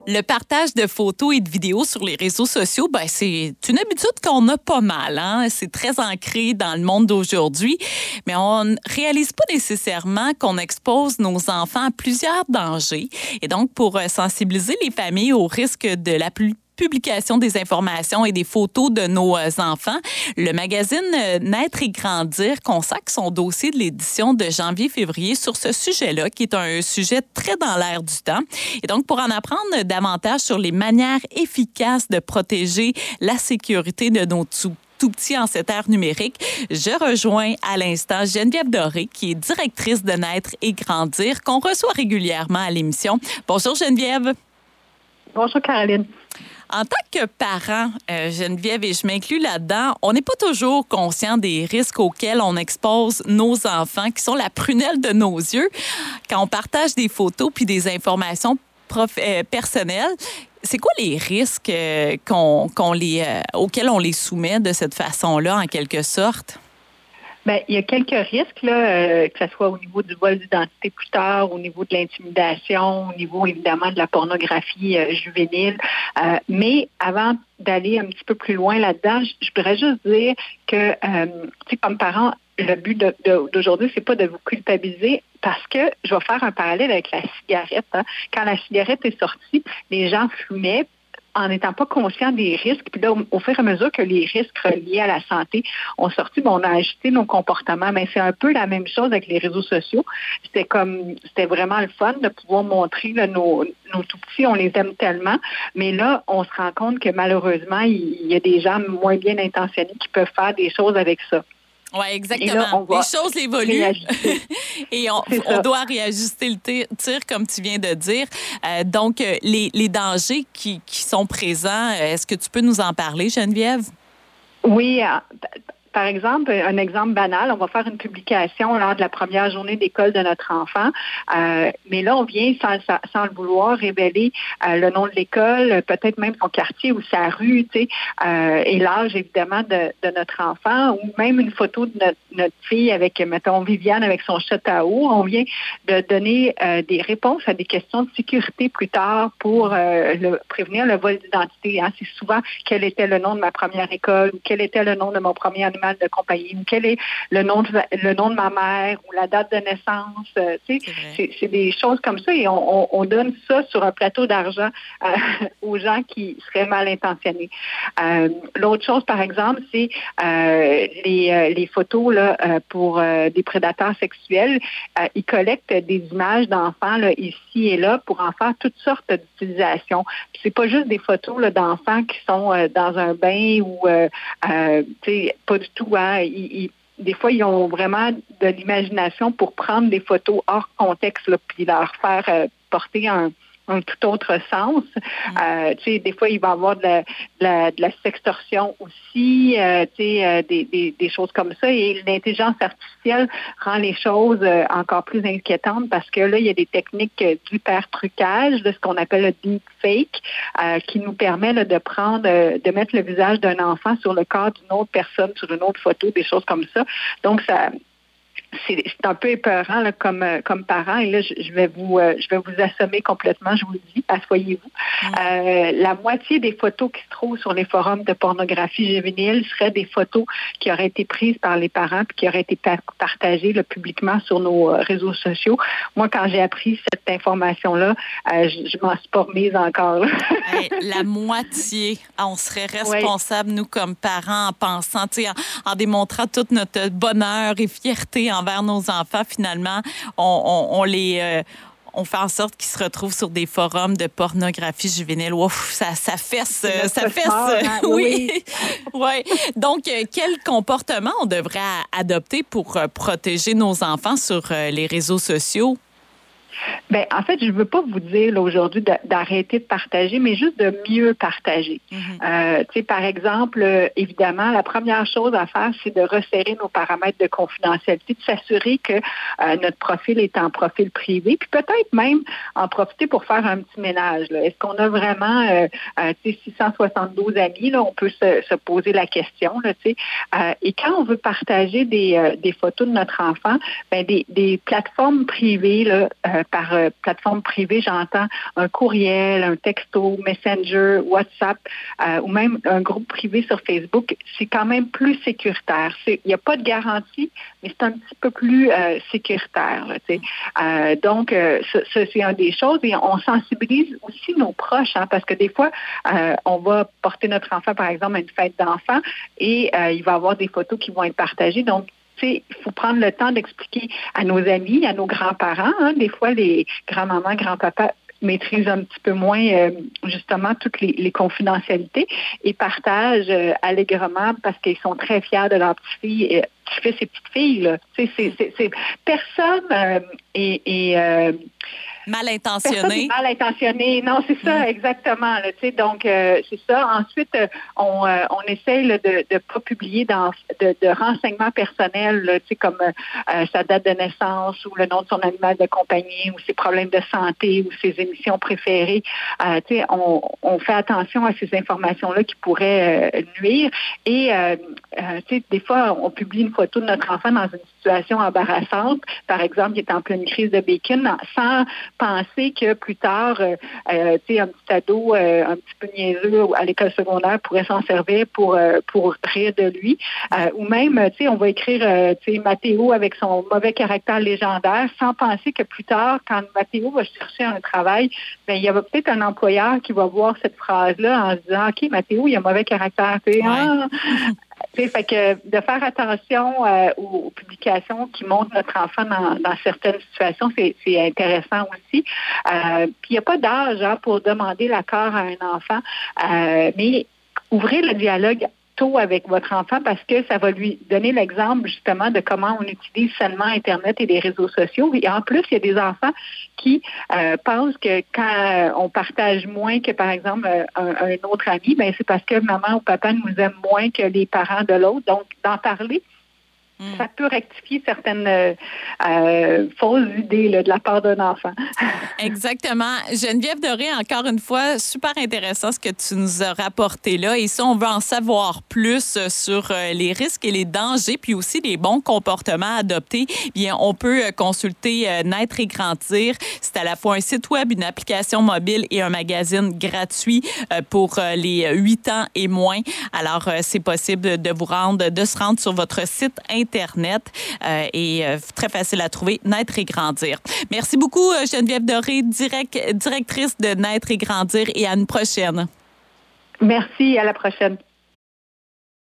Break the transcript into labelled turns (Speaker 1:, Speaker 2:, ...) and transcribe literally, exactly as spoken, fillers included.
Speaker 1: Le partage de photos et de vidéos sur les réseaux sociaux, ben, c'est une habitude qu'on a pas mal. Hein? C'est très ancré dans le monde d'aujourd'hui, mais on ne réalise pas nécessairement qu'on expose nos enfants à plusieurs dangers. Et donc, pour sensibiliser les familles au risque de la plus publication des informations et des photos de nos enfants, le magazine Naître et grandir consacre son dossier de l'édition de janvier-février sur ce sujet-là, qui est un sujet très dans l'air du temps. Et donc, pour en apprendre davantage sur les manières efficaces de protéger la sécurité de nos tout tout petit en cette ère numérique, je rejoins à l'instant Geneviève Doré, qui est directrice de Naître et grandir, qu'on reçoit régulièrement à l'émission. Bonjour Geneviève.
Speaker 2: Bonjour Caroline.
Speaker 1: En tant que parent, euh, Geneviève, et je m'inclus là-dedans, on n'est pas toujours conscient des risques auxquels on expose nos enfants, qui sont la prunelle de nos yeux, quand on partage des photos puis des informations prof- euh, personnelles. C'est quoi les risques euh, qu'on, qu'on les, euh, auxquels on les soumet de cette façon-là, en quelque sorte?
Speaker 2: Bien, il y a quelques risques, là, euh, que ce soit au niveau du vol d'identité plus tard, au niveau de l'intimidation, au niveau évidemment de la pornographie euh, juvénile. Euh, mais avant d'aller un petit peu plus loin là-dedans, je, je voudrais juste dire que, euh, tu sais, comme parent, le but de, de, d'aujourd'hui, c'est pas de vous culpabiliser parce que je vais faire un parallèle avec la cigarette. Hein. Quand la cigarette est sortie, les gens fumaient en n'étant pas conscients des risques. Puis là, au, au fur et à mesure que les risques reliés à la santé ont sorti, bon, on a ajusté nos comportements. Mais c'est un peu la même chose avec les réseaux sociaux. C'était comme, c'était vraiment le fun de pouvoir montrer là, nos, nos tout-petits, on les aime tellement. Mais là, on se rend compte que malheureusement, il, il y a des gens moins bien intentionnés qui peuvent faire des choses avec ça.
Speaker 1: Oui, exactement. Là, les choses évoluent et on, on doit réajuster le tir, comme tu viens de dire. Euh, donc, les, les dangers qui, qui sont présents, est-ce que tu peux nous en parler, Geneviève?
Speaker 2: Oui, par exemple, un exemple banal, on va faire une publication lors de la première journée d'école de notre enfant, euh, mais là, on vient sans, sans le vouloir révéler euh, le nom de l'école, peut-être même son quartier ou sa rue, tu sais, euh, et l'âge évidemment de, de notre enfant, ou même une photo de notre, notre fille avec, mettons, Viviane avec son chat à eau. On vient de donner euh, des réponses à des questions de sécurité plus tard pour euh, le, prévenir le vol d'identité. Hein. C'est souvent quel était le nom de ma première école, ou quel était le nom de mon premier animal de compagnie, ou quel est le nom de, le nom de ma mère ou la date de naissance. Euh, tu sais, c'est, c'est, c'est des choses comme ça et on, on, on donne ça sur un plateau d'argent euh, aux gens qui seraient mal intentionnés. Euh, l'autre chose, par exemple, c'est euh, les, euh, les photos là, euh, pour euh, des prédateurs sexuels. Euh, ils collectent des images d'enfants là, ici et là pour en faire toutes sortes d'utilisations. Puis c'est pas juste des photos là, d'enfants qui sont euh, dans un bain ou euh, euh, tu sais, pas du tout, hein. Ils, ils, des fois, ils ont vraiment de l'imagination pour prendre des photos hors contexte, là, puis leur faire euh, porter un, un tout autre sens. Mm. Euh, tu sais, des fois, il va y avoir de la, de la, de la sextorsion aussi, euh, tu sais, euh, des, des, des choses comme ça. Et l'intelligence artificielle rend les choses euh, encore plus inquiétantes parce que là, il y a des techniques d'hyper-trucage, de ce qu'on appelle le deepfake, euh, qui nous permet là, de prendre, euh, de mettre le visage d'un enfant sur le corps d'une autre personne, sur une autre photo, des choses comme ça. Donc, ça... C'est, c'est un peu épeurant là, comme, comme parent. Et là, je, je vais vous euh, je vais vous assommer complètement, je vous le dis, asseyez-vous. Mm. Euh, la moitié des photos qui se trouvent sur les forums de pornographie juvénile seraient des photos qui auraient été prises par les parents puis qui auraient été pa- partagées là, publiquement sur nos euh, réseaux sociaux. Moi, quand j'ai appris cette information-là, euh, je, je m'en suis pas remise encore.
Speaker 1: Hey, la moitié. On serait responsable, oui. Nous, comme parents, en pensant, tu sais, en, en démontrant tout notre bonheur et fierté envers nos enfants, finalement, on, on, on les... Euh, on fait en sorte qu'ils se retrouvent sur des forums de pornographie juvénile. Ouf, ça, ça fesse, ça fesse. Hein? Oui. Oui. Donc, quel comportement on devrait adopter pour protéger nos enfants sur les réseaux sociaux?
Speaker 2: Bien, en fait, je ne veux pas vous dire là, aujourd'hui de, d'arrêter de partager, mais juste de mieux partager. Mm-hmm. Euh, tu sais, par exemple, euh, évidemment, la première chose à faire, c'est de resserrer nos paramètres de confidentialité, de s'assurer que euh, notre profil est en profil privé, puis peut-être même en profiter pour faire un petit ménage. Là. Est-ce qu'on a vraiment euh, euh, tu sais, six cent soixante-douze amis? Là, on peut se, se poser la question. Là, tu sais. Euh, et quand on veut partager des, euh, des photos de notre enfant, ben, des, des plateformes privées, là, euh, euh, par euh, plateforme privée, j'entends un courriel, un texto, Messenger, WhatsApp euh, ou même un groupe privé sur Facebook, c'est quand même plus sécuritaire. Il n'y a pas de garantie, mais c'est un petit peu plus euh, sécuritaire. Là, euh, donc, euh, ça, ça, c'est une des choses. Et on sensibilise aussi nos proches, hein, parce que des fois, euh, on va porter notre enfant, par exemple, à une fête d'enfants et euh, il va y avoir des photos qui vont être partagées. Donc, il faut prendre le temps d'expliquer à nos amis, à nos grands-parents. Hein, des fois, les grands-mamans, grands-papas maîtrisent un petit peu moins euh, justement toutes les, les confidentialités et partagent euh, allègrement parce qu'ils sont très fiers de leur petite-fille, euh, petit-fils et petite-fille. Là. C'est, c'est, c'est, c'est, personne euh, est... est euh,
Speaker 1: mal intentionné.
Speaker 2: Mal intentionné. Non, c'est ça, mm. exactement. Là, donc, euh, c'est ça. Ensuite, euh, on, euh, on essaye là, de ne pas publier dans, de, de renseignements personnels, là, comme euh, sa date de naissance ou le nom de son animal de compagnie ou ses problèmes de santé ou ses émissions préférées. Euh, on, on fait attention à ces informations-là qui pourraient euh, nuire. Et euh, euh, des fois, on publie une photo de notre enfant dans une situation embarrassante. Par exemple, il est en pleine crise de bacon, sans penser que plus tard, euh, euh, tu sais, un petit ado euh, un petit peu niaiseux à l'école secondaire pourrait s'en servir pour euh, pour rire de lui. Euh, ou même, tu sais, on va écrire, euh, tu sais, Mathéo avec son mauvais caractère légendaire, sans penser que plus tard, quand Mathéo va chercher un travail, ben il y a peut-être un employeur qui va voir cette phrase-là en se disant, OK, Mathéo, il a un mauvais caractère. Tu sais, ouais. ah, T'sais, fait que de faire attention euh, aux, aux publications qui montrent notre enfant dans, dans certaines situations, c'est, c'est intéressant aussi. Euh, puis il n'y a pas d'âge hein, pour demander l'accord à un enfant, euh, mais ouvrez le dialogue tôt avec votre enfant parce que ça va lui donner l'exemple justement de comment on utilise seulement Internet et les réseaux sociaux. Et en plus, il y a des enfants qui euh, pensent que quand on partage moins que, par exemple, un, un autre ami, ben c'est parce que maman ou papa nous aime moins que les parents de l'autre. Donc, d'en parler, mm. ça peut rectifier certaines euh, fausses idées là, de la part d'un enfant.
Speaker 1: Exactement. Geneviève Doré, encore une fois, super intéressant ce que tu nous as rapporté là. Et si on veut en savoir plus sur les risques et les dangers, puis aussi les bons comportements à adopter, bien, on peut consulter Naître et Grandir. C'est à la fois un site web, une application mobile et un magazine gratuit pour les huit ans et moins. Alors, c'est possible de vous rendre, de se rendre sur votre site Internet euh, et euh, très facile à trouver, Naître et Grandir. Merci beaucoup, Geneviève Doré, direct, directrice de Naître et Grandir, et à une prochaine.
Speaker 2: Merci, à la prochaine.